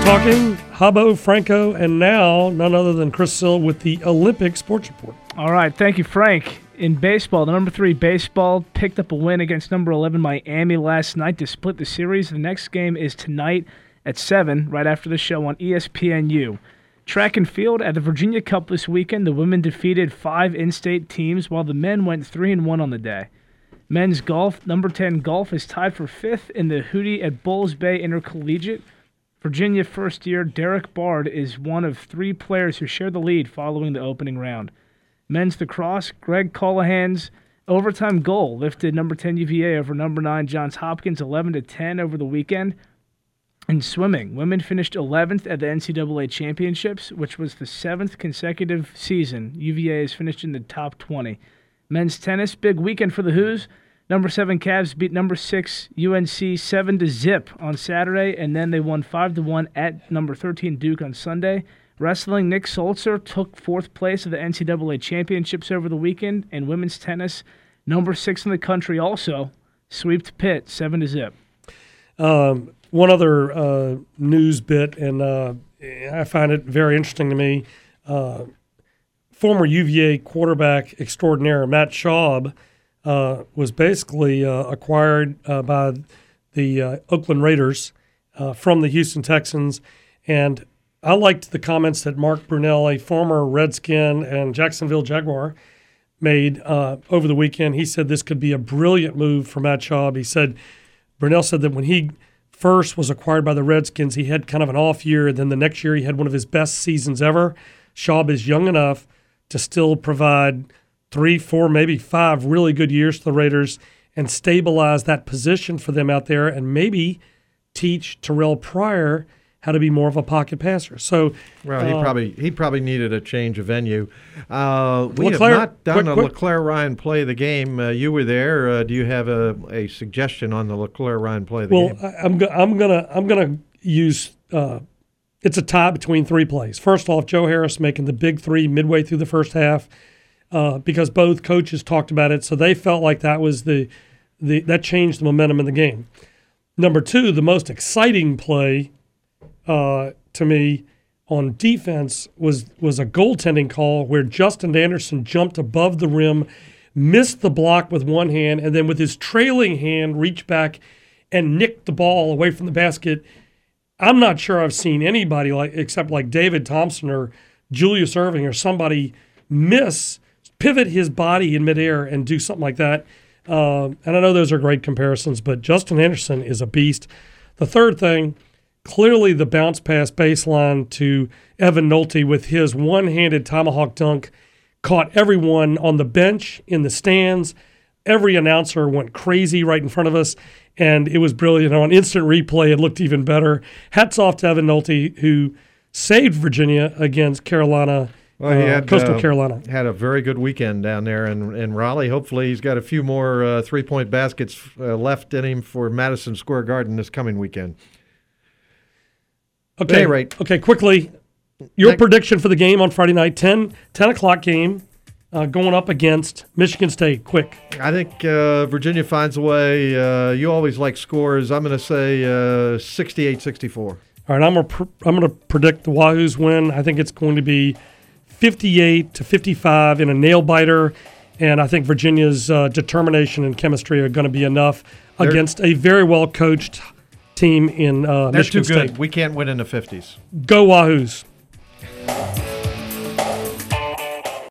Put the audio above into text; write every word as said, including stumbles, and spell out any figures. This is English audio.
Talking, Habbo, Franco, and now none other than Chris Sill with the Olympic Sports Report. All right, thank you, Frank. In baseball, the number three baseball picked up a win against number eleven Miami last night to split the series. The next game is tonight at seven, right after the show on E S P N U. Track and field at the Virginia Cup this weekend, the women defeated five in-state teams while the men went three and one on the day. Men's golf, number ten golf is tied for fifth in the Hootie at Bulls Bay Intercollegiate. Virginia first-year Derek Bard is one of three players who share the lead following the opening round. Men's lacrosse, Greg Callahan's overtime goal lifted number ten U V A over number nine Johns Hopkins eleven to ten over the weekend. In swimming, women finished eleventh at the N C double A Championships, which was the seventh consecutive season U V A has finished in the top twenty. Men's tennis, big weekend for the Hoos. Number seven Cavs beat number six U N C seven to zip on Saturday, and then they won five to one at number thirteen Duke on Sunday. Wrestling, Nick Solzer took fourth place at the N C double A Championships over the weekend, and women's tennis, number six in the country also, sweeped Pitt seven to zip. Um, one other uh, news bit, and uh, I find it very interesting to me. Uh, former U V A quarterback extraordinaire Matt Schaub Uh, was basically uh, acquired uh, by the uh, Oakland Raiders uh, from the Houston Texans. And I liked the comments that Mark Brunell, a former Redskin and Jacksonville Jaguar, made uh, over the weekend. He said this could be a brilliant move for Matt Schaub. He said, Brunell said that when he first was acquired by the Redskins, he had kind of an off year. And then the next year he had one of his best seasons ever. Schaub is young enough to still provide three, four, maybe five really good years to the Raiders and stabilize that position for them out there and maybe teach Terrell Pryor how to be more of a pocket passer. So, well, he uh, probably he probably needed a change of venue. Uh, we LeClaire, have not done quick, a quick. LeClaire Ryan play of the game. Uh, you were there. Uh, do you have a, a suggestion on the LeClaire Ryan play of the well, game? I, I'm go- I'm gonna I'm gonna use. Uh, it's a tie between three plays. First off, Joe Harris making the big three midway through the first half. Uh, because both coaches talked about it, so they felt like that was the, the that changed the momentum in the game. Number two, the most exciting play uh, to me on defense was was a goaltending call where Justin Anderson jumped above the rim, missed the block with one hand, and then with his trailing hand reached back and nicked the ball away from the basket. I'm not sure I've seen anybody like except like David Thompson or Julius Erving or somebody miss. Pivot his body in midair and do something like that. Um, and I know those are great comparisons, but Justin Anderson is a beast. The third thing, clearly the bounce pass baseline to Evan Nolte with his one-handed tomahawk dunk caught everyone on the bench, in the stands. Every announcer went crazy right in front of us, and it was brilliant. On instant replay, it looked even better. Hats off to Evan Nolte, who saved Virginia against Carolina. Well, he had, uh, Coastal uh, Carolina. Had a very good weekend down there in, in Raleigh. Hopefully he's got a few more uh, three-point baskets uh, left in him for Madison Square Garden this coming weekend. Okay, At any rate, okay, quickly, your Next. prediction for the game on Friday night, ten, ten o'clock game, uh, going up against Michigan State. Quick. I think uh, Virginia finds a way. Uh, you always like scores. I'm going to say uh, sixty-eight sixty-four. All right, I'm gonna pr- I'm gonna predict the Wahoos win. I think it's going to be fifty-eight to fifty-five in a nail biter, and I think Virginia's uh, determination and chemistry are going to be enough They're, against a very well coached team in uh, they're Michigan too good. State. We can't win in the fifties. Go Wahoos!